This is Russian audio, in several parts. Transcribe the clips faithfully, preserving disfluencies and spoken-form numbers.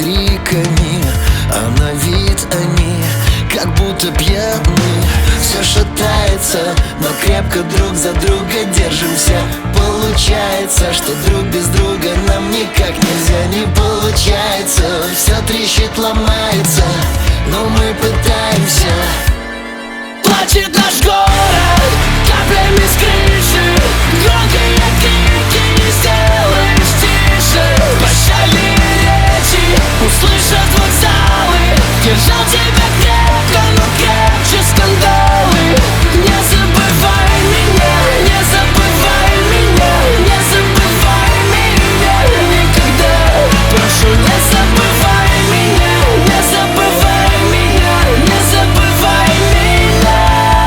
криками, а на вид они как будто пьяны. Все шатается, но крепко друг за друга держимся. Получается, что друг без друга нам никак нельзя. Не получается, все трещит, ломается, но мы пытаемся. Плачет наш город каплями с крыши, громкие крики не сделаешь тише. Прощальные речи услышат вокзалы, держал тебя крепко, но крепче скандалы. Не забывай меня, не забывай меня, не забывай меня никогда. Прошу, не забывай меня, не забывай меня, не забывай меня.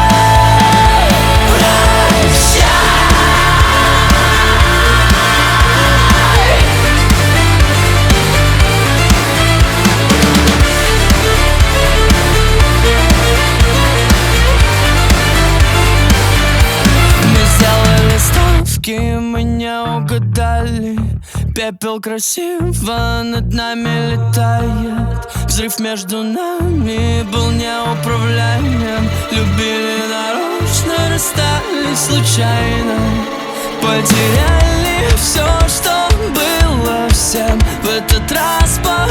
Мы не угадали, пепел красиво над нами летает. Взрыв между нами был неуправляем. Любили нарочно, расстались случайно. Потеряли все, что было всем. В этот раз по